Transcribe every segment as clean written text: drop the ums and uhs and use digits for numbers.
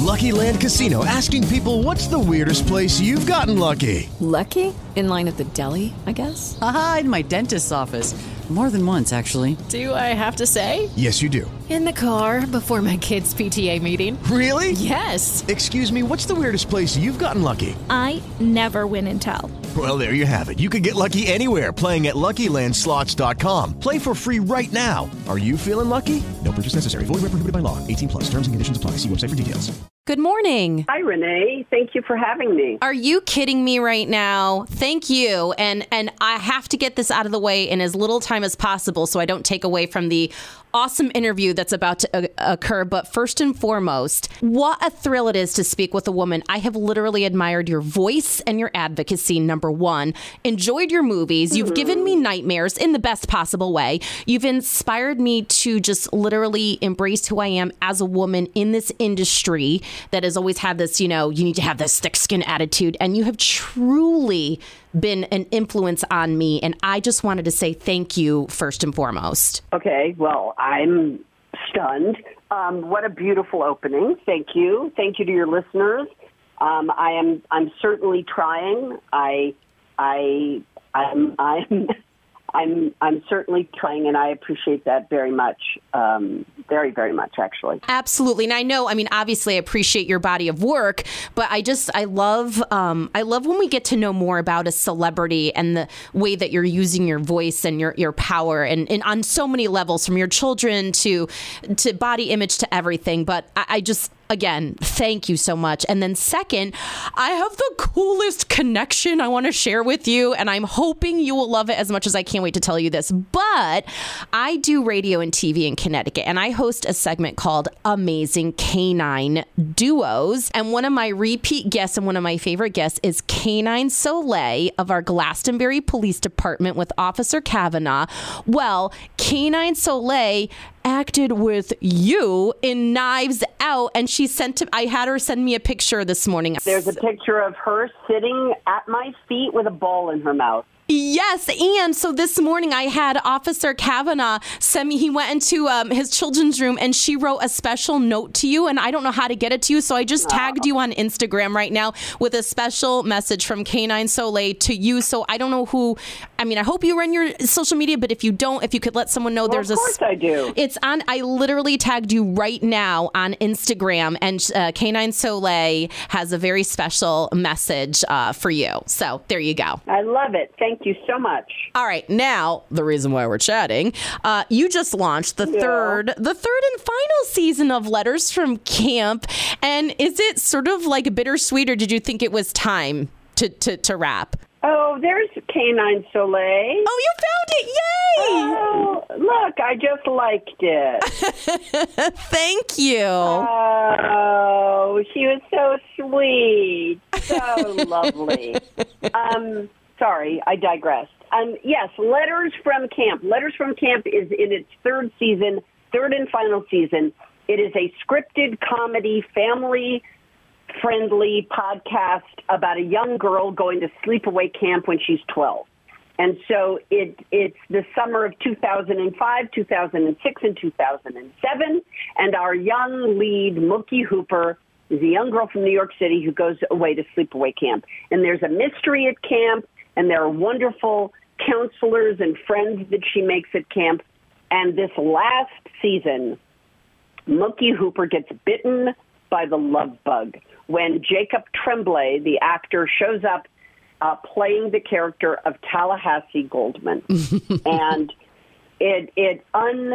Lucky Land Casino, asking people, what's the weirdest place you've gotten lucky? Lucky? In line at the deli, I guess? Aha, in my dentist's office. More than once, actually. Do I have to say? Yes, you do. In the car before my kids' PTA meeting. Really? Yes. Excuse me, what's the weirdest place you've gotten lucky? I never win and tell. Well, there you have it. You can get lucky anywhere, playing at LuckyLandSlots.com. Play for free right now. Are you feeling lucky? No purchase necessary. Void where prohibited by law. 18 plus. Terms and conditions apply. See website for details. Good morning. Hi, Renee. Thank you for having me. Are you kidding me right now? Thank you. And I have to get this out of the way in as little time as possible so I don't take away from the awesome interview that's about to occur. But first and foremost, what a thrill it is to speak with a woman. I have literally admired your voice and your advocacy, number one. Enjoyed your movies. You've given me nightmares in the best possible way. You've inspired me to just literally embrace who I am as a woman in this industry that has always had this, you need to have this thick skin attitude. And you have truly been an influence on me. And I just wanted to say thank you first and foremost. Okay, well, I'm stunned. What a beautiful opening. Thank you. Thank you to your listeners. I'm certainly trying. I'm certainly trying, and I appreciate that very much. Very, very much, actually. Absolutely. And I know, obviously I appreciate your body of work, but I love when we get to know more about a celebrity and the way that you're using your voice and your power and on so many levels, from your children to body image to everything. But I just, again, thank you so much. And then second, I have the coolest connection I want to share with you, and I'm hoping you will love it as much as I can't wait to tell you this. But I do radio and TV in Connecticut, and I host a segment called Amazing Canine Duos. And one of my repeat guests and one of my favorite guests is Canine Soleil of our Glastonbury Police Department with Officer Kavanaugh. Well, Canine Soleil acted with you in Knives Out, and I had her send me a picture this morning. There's a picture of her sitting at my feet with a ball in her mouth. Yes, and so this morning I had Officer Kavanaugh send me, he went into his children's room and she wrote a special note to you, and I don't know how to get it to you, so I just tagged you on Instagram right now with a special message from Canine Soleil to you. So I don't know who, I hope you run your social media, but if you don't, if you could let someone know, of course I do. It's on, I literally tagged you right now on Instagram, and Canine Soleil has a very special message for you. So there you go. I love it. Thank you so much. All right. Now, the reason why we're chatting, you just launched the third and final season of Letters from Camp. And is it sort of like bittersweet, or did you think it was time to wrap? Oh, there's Canine Soleil. Oh, you found it. Yay! Oh, look, I just liked it. Thank you. Oh, she was so sweet. So lovely. Sorry, I digressed. Yes, Letters from Camp. Letters from Camp is in its third and final season. It is a scripted comedy, family-friendly podcast about a young girl going to sleepaway camp when she's 12. And so it's the summer of 2005, 2006, and 2007. And our young lead, Mookie Hooper, is a young girl from New York City who goes away to sleepaway camp. And there's a mystery at camp, and there are wonderful counselors and friends that she makes at camp. And this last season, Mookie Hooper gets bitten by the love bug when Jacob Tremblay, the actor, shows up playing the character of Tallahassee Goldman. And it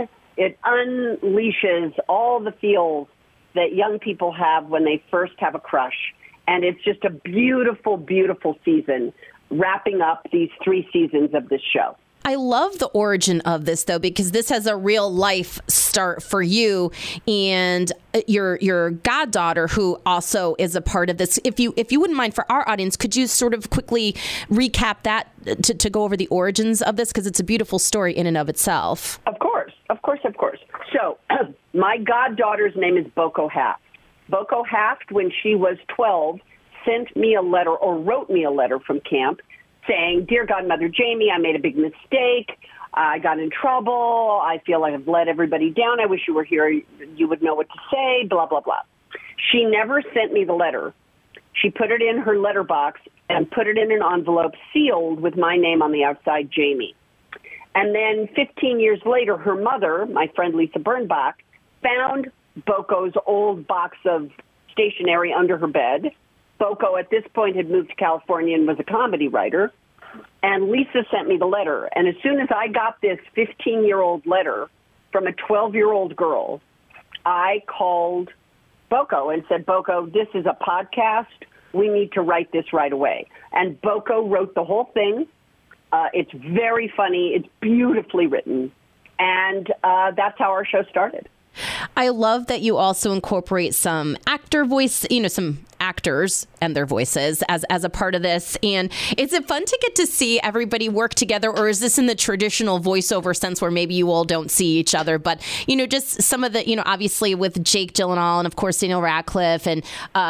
unleashes all the feels that young people have when they first have a crush. And it's just a beautiful, beautiful season, wrapping up these 3 seasons of this show. I love the origin of this, though, because this has a real life start for you and your goddaughter, who also is a part of this. If you wouldn't mind, for our audience, could you sort of quickly recap that to go over the origins of this? Because it's a beautiful story in and of itself. Of course. So my goddaughter's name is Boko Haft. Boko Haft, when she was 12, sent me a letter, or wrote me a letter from camp, saying, "Dear Godmother Jamie, I made a big mistake. I got in trouble. I feel like I've let everybody down. I wish you were here. You would know what to say, blah, blah, blah." She never sent me the letter. She put it in her letterbox and put it in an envelope sealed with my name on the outside, Jamie. And then 15 years later, her mother, my friend Lisa Birnbach, found Boco's old box of stationery under her bed. Boco at this point had moved to California and was a comedy writer. And Lisa sent me the letter. And as soon as I got this 15-year-old letter from a 12-year-old girl, I called Boco and said, Boco, this is a podcast. We need to write this right away. And Boco wrote the whole thing. It's very funny. It's beautifully written. And that's how our show started. I love that you also incorporate some actor voice, some actors and their voices as a part of this. And is it fun to get to see everybody work together, or is this in the traditional voiceover sense where maybe you all don't see each other? But, just some of the, obviously with Jake Gyllenhaal and, of course, Daniel Radcliffe and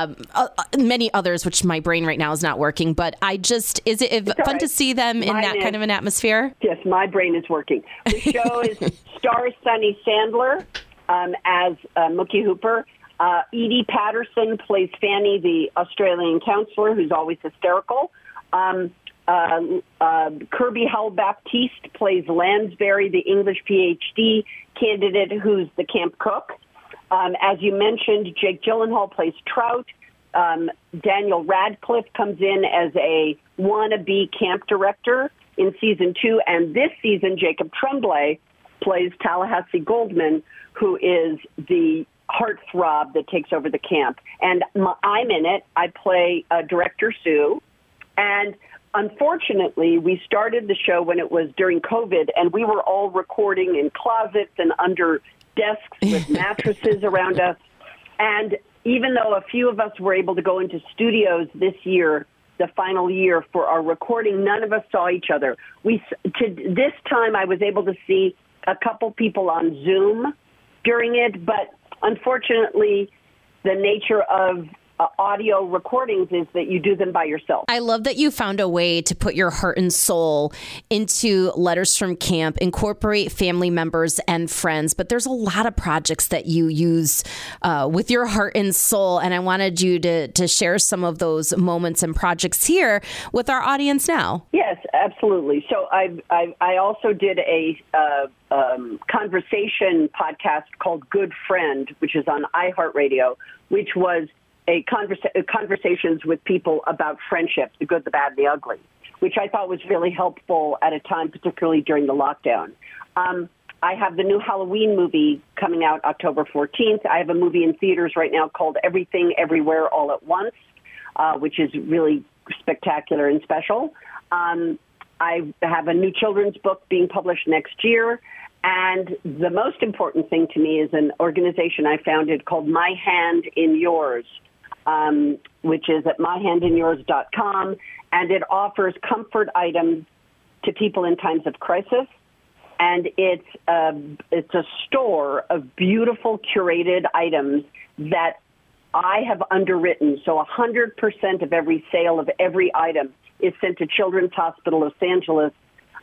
many others, which my brain right now is not working. But is it fun to see them in that kind of an atmosphere? Yes, my brain is working. The show stars Sunny Sandler as Mookie Hooper. Edie Patterson plays Fanny, the Australian counselor who's always hysterical. Kirby Howell-Baptiste plays Lansbury, the English PhD candidate who's the camp cook. As you mentioned, Jake Gyllenhaal plays Trout. Daniel Radcliffe comes in as a wannabe camp director in season 2. And this season, Jacob Tremblay plays Tallahassee Goldman, who is the heartthrob that takes over the camp. And I'm in it. I play Director Sue. And unfortunately, we started the show when it was during COVID, and we were all recording in closets and under desks with mattresses around us. And even though a few of us were able to go into studios this year, the final year for our recording, none of us saw each other. This time I was able to see a couple people on Zoom during it, but unfortunately, the nature of audio recordings is that you do them by yourself. I love that you found a way to put your heart and soul into Letters from Camp, incorporate family members and friends. But there's a lot of projects that you use with your heart and soul. And I wanted you to share some of those moments and projects here with our audience now. Yes, absolutely. So I also did a conversation podcast called Good Friend, which is on iHeartRadio, which was conversations with people about friendship, the good, the bad, the ugly, which I thought was really helpful at a time, particularly during the lockdown. I have the new Halloween movie coming out October 14th. I have a movie in theaters right now called Everything, Everywhere, All at Once, which is really spectacular and special. I have a new children's book being published next year. And the most important thing to me is an organization I founded called My Hand in Yours, which is at myhandinyours.com, and it offers comfort items to people in times of crisis. And it's a store of beautiful curated items that I have underwritten. So 100% of every sale of every item is sent to Children's Hospital Los Angeles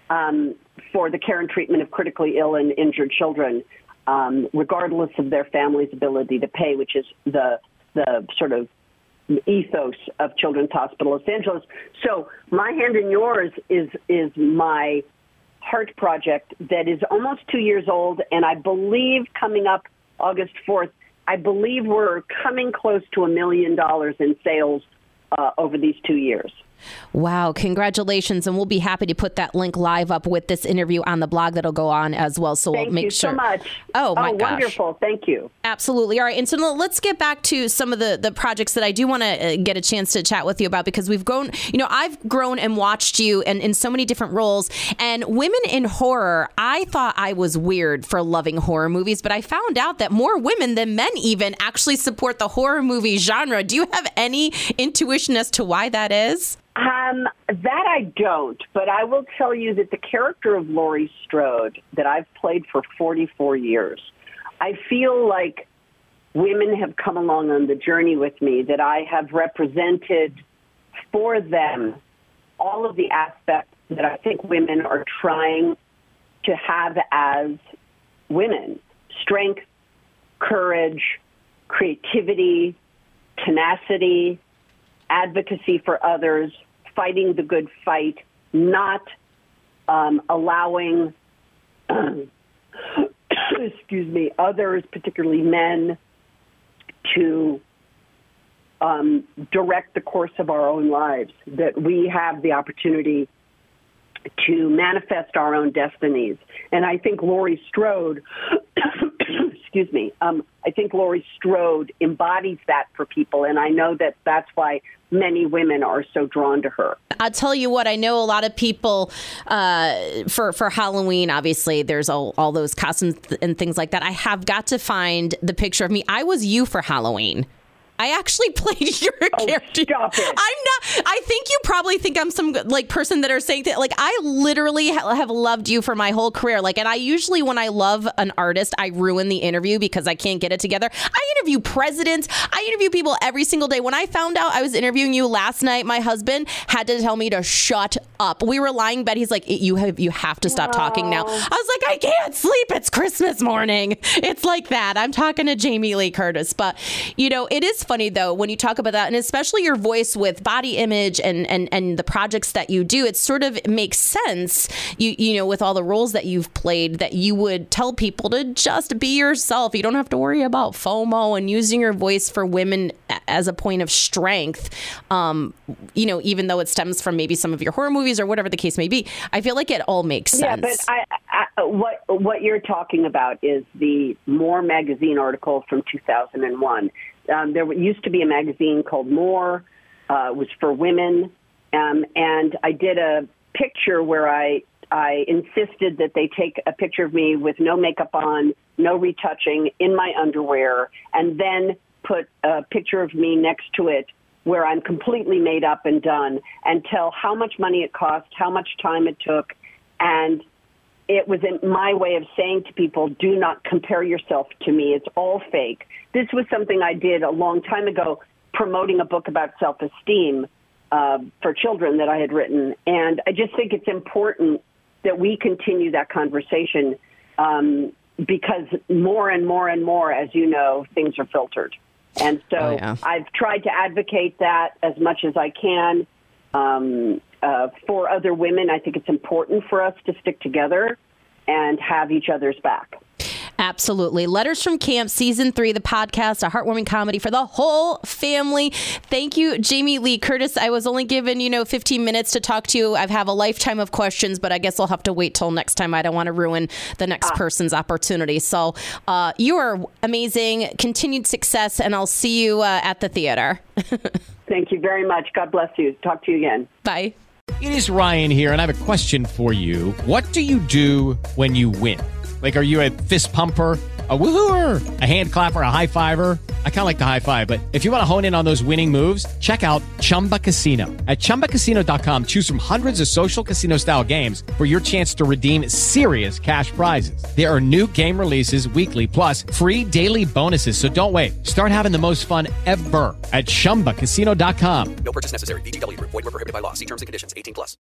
for the care and treatment of critically ill and injured children, regardless of their family's ability to pay, which is the sort of ethos of Children's Hospital Los Angeles. So My Hand in Yours is my heart project that is almost 2 years old, and I believe coming up August 4th, I believe we're coming close to $1 million in sales over these 2 years. Wow. Congratulations. And we'll be happy to put that link live up with this interview on the blog that'll go on as well. So we'll make sure. Thank you so much. Oh, my gosh. Wonderful. Thank you. Absolutely. All right. And so let's get back to some of the projects that I do want to get a chance to chat with you about, because we've grown, I've grown and watched you in so many different roles. And women in horror, I thought I was weird for loving horror movies, but I found out that more women than men even actually support the horror movie genre. Do you have any intuition as to why that is? That I don't, but I will tell you that the character of Laurie Strode that I've played for 44 years, I feel like women have come along on the journey with me, that I have represented for them all of the aspects that I think women are trying to have as women: strength, courage, creativity, tenacity, advocacy for others, fighting the good fight, not allowing, others, particularly men, to direct the course of our own lives, that we have the opportunity to manifest our own destinies. And I think Laurie Strode, I think Laurie Strode embodies that for people, and I know that that's why many women are so drawn to her. I'll tell you what, I know a lot of people for Halloween, obviously, there's all those costumes and things like that. I have got to find the picture of me. I was you for Halloween. I actually played your character. Stop it. I'm not. I think you probably think I'm some like person that are saying that. Like, I literally have loved you for my whole career. Like, and I usually, when I love an artist, I ruin the interview because I can't get it together. I interview presidents. I interview people every single day. When I found out I was interviewing you last night, my husband had to tell me to shut up. We were lying in bed. He's like, you have to stop talking now. I was like, I can't sleep. It's Christmas morning. It's like that. I'm talking to Jamie Lee Curtis. But, you know, it is funny, though, when you talk about that, and especially your voice with body image and the projects that you do, it sort of makes sense, you know, with all the roles that you've played, that you would tell people to just be yourself. You don't have to worry about FOMO and using your voice for women as a point of strength. You know, even though it stems from maybe some of your horror movies or whatever the case may be, I feel like it all makes sense. Yeah, but what you're talking about is the More magazine article from 2001. There used to be a magazine called More. It was for women. And I did a picture where I insisted that they take a picture of me with no makeup on, no retouching, in my underwear, and then put a picture of me next to it where I'm completely made up and done, and tell how much money it cost, how much time it took. And it was my way of saying to people, do not compare yourself to me. It's all fake. This was something I did a long time ago, promoting a book about self-esteem for children that I had written. And I just think it's important that we continue that conversation because more and more and more, as you know, things are filtered. And so I've tried to advocate that as much as I can for other women. I think it's important for us to stick together and have each other's back. Absolutely. Letters from Camp, Season 3, the podcast, a heartwarming comedy for the whole family. Thank you, Jamie Lee Curtis. I was only given, 15 minutes to talk to you. I have a lifetime of questions, but I guess I'll have to wait till next time. I don't want to ruin the next person's opportunity. So you are amazing. Continued success, and I'll see you at the theater. Thank you very much. God bless you. Talk to you again. Bye. It is Ryan here, and I have a question for you. What do you do when you win? Like, are you a fist pumper, a woohooer, a hand clapper, a high fiver? I kind of like the high five, but if you want to hone in on those winning moves, check out Chumba Casino. At ChumbaCasino.com, choose from hundreds of social casino-style games for your chance to redeem serious cash prizes. There are new game releases weekly, plus free daily bonuses. So don't wait. Start having the most fun ever at ChumbaCasino.com. No purchase necessary. VGW Group. Void where prohibited by law. See terms and conditions. 18+.